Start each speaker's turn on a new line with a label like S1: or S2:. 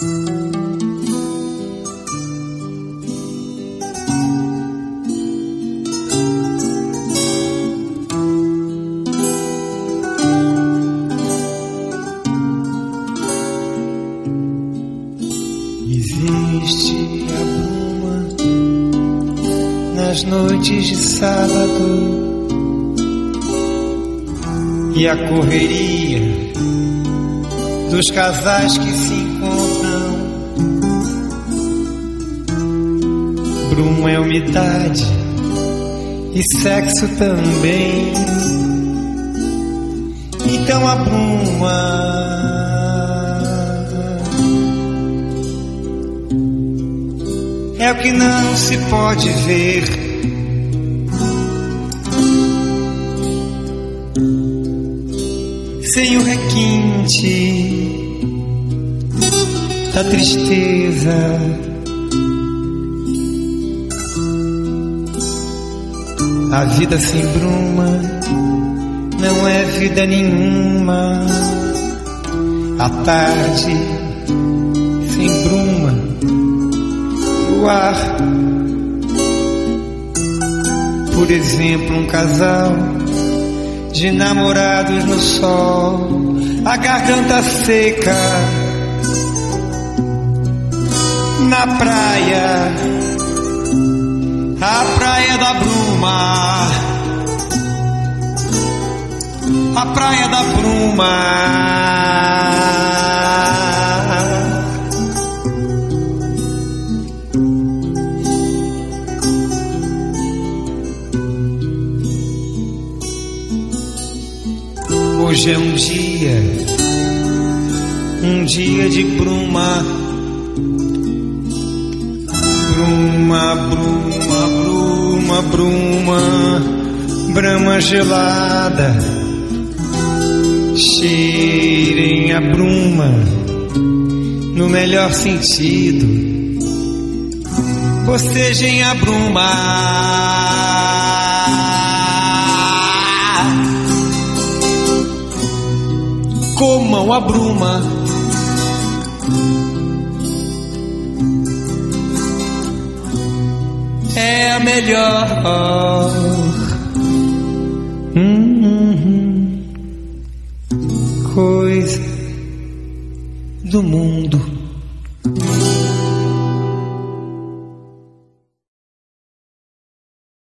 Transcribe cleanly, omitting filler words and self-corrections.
S1: Existe a bruma nas noites de sábado e a correria dos casais que se encontram. Bruma é umidade e sexo também. Então a bruma é o que não se pode ver. Sem o requinte da tristeza. A vida sem bruma não é vida nenhuma. A tarde sem bruma, o ar. Por exemplo, um casal de namorados no sol, a garganta seca na praia, a praia da bruma, a praia da bruma. Hoje é um dia de bruma. Bruma, bruma, bruma, bruma, brama gelada. Cheirem a bruma no melhor sentido. Bocejem a bruma. Comam a bruma. É a melhor coisa do mundo.